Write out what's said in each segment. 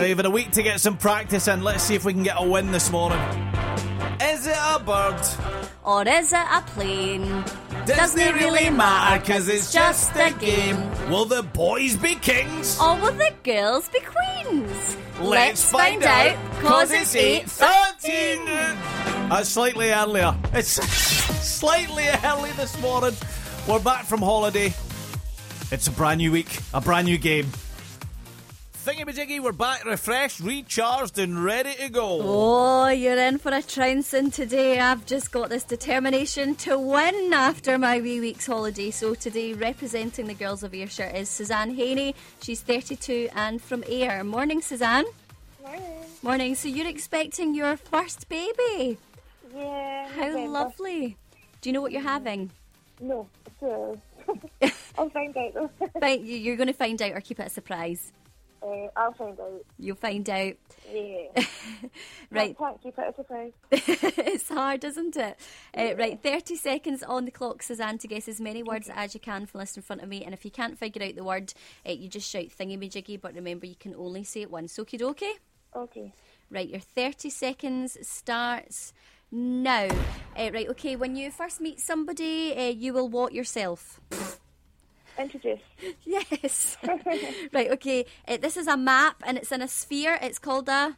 You've had a week to get some practice in. Let's see if we can get a win this morning. Is it a bird? Or is it a plane? Doesn't it really matter, cause it's just a game. Will the boys be kings? Or will the girls be queens? Let's find out, cause it's 8:13. That's slightly earlier. It's slightly early this morning. We're back from holiday. It's a brand new week, a brand new game. Thingamajiggy, we're back refreshed, recharged and ready to go. Oh, you're in for a trouncing today. I've just got this determination to win after my wee week's holiday. So today, representing the girls of Ayrshire is Suzanne Haney. She's 32 and from Ayr. Morning, Suzanne. Morning. Morning. So you're expecting your first baby? Yeah. How lovely. Do you know what you're having? No, so I'll find out though. You're going to find out or keep it a surprise? I'll find out. You'll find out. Yeah. Right. Can't keep it a surprise. It's hard, isn't it? Right, 30 seconds on the clock, Suzanne, to guess as many words as you can from the list in front of me. And if you can't figure out the word, you just shout thingamajiggy. But remember, you can only say it once. Okie dokie? Okay. Right, your 30 seconds starts now. Right, okay, when you first meet somebody, you will what yourself? Introduce. Yes. Right, okay. This is a map and it's in a sphere. It's called a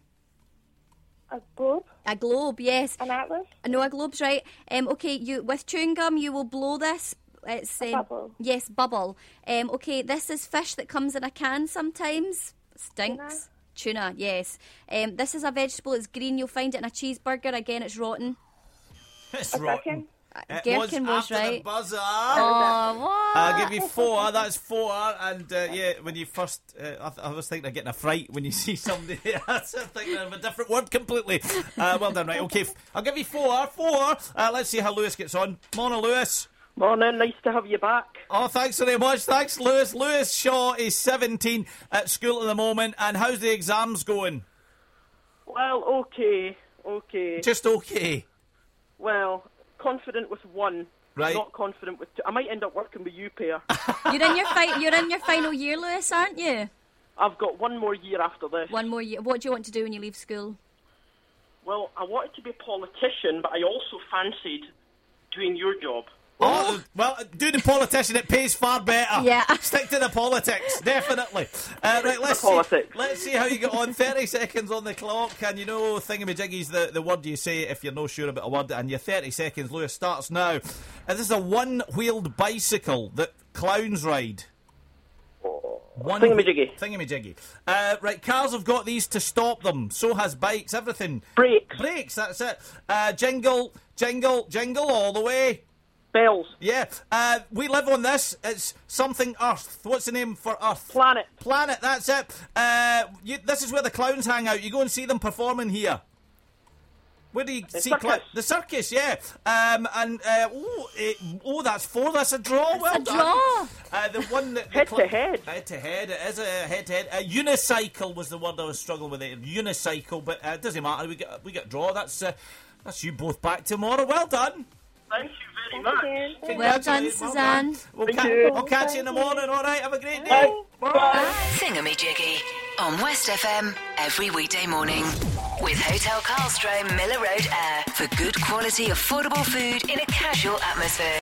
globe. A globe, yes. An atlas. No, a globe's right. Okay, you with chewing gum, you will blow this. It's bubble. Yes, bubble. Okay, this is fish that comes in a can sometimes. Stinks. Tuna, yes. This is a vegetable. It's green. You'll find it in a cheeseburger. Again, it's rotten. It's A rotten. gherkin. Gherkin was after right. the buzzer. Oh, what? I'll give you 4. That's 4. And yeah, when you first, I was thinking of getting a fright when you see somebody. I was thinking of a different word completely. Well done, right? Okay, I'll give you 4. 4. Let's see how Lewis gets on. Morning, Lewis. Morning, nice to have you back. Oh, thanks very much. Thanks, Lewis. Lewis Shaw is 17 at school at the moment. And how's the exams going? Well, okay. Just okay. Well, confident with 1. Right. Not confident with 2. I might end up working with you, pair. You're in your final year, Lewis, aren't you? I've got 1 more year after this. 1 more year. What do you want to do when you leave school? Well, I wanted to be a politician, but I also fancied doing your job. Oh, well, do the politician, it pays far better. Yeah. Stick to the politics, definitely. Right, let's see how you get on. 30 seconds on the clock, and you know thingamajiggy's the word you say if you're not sure about a word, and your 30 seconds, Lewis, starts now. And this is a one-wheeled bicycle that clowns ride. Thingamajiggy. Right, cars have got these to stop them. So has bikes, everything. Brakes, that's it. Jingle, jingle, jingle all the way. Bells. Yeah, we live on this. It's something Earth. What's the name for Earth? Planet, that's it. This is where the clowns hang out. You go and see them performing here. Where do you see clowns? The circus, yeah. That's 4. That's a draw. Well done. Draw. The one that head to head. Head to head. It is a head to head. Unicycle was the word I was struggling with. Unicycle, but it doesn't matter. We get draw. That's you both back tomorrow. Well done. Thank you very much. Well done, Suzanne. I'll catch you in the morning, alright? Have a great day. Bye. Thingamajiggy on West FM every weekday morning. With Hotel Karlstrom, Miller Road Air. For good quality, affordable food in a casual atmosphere.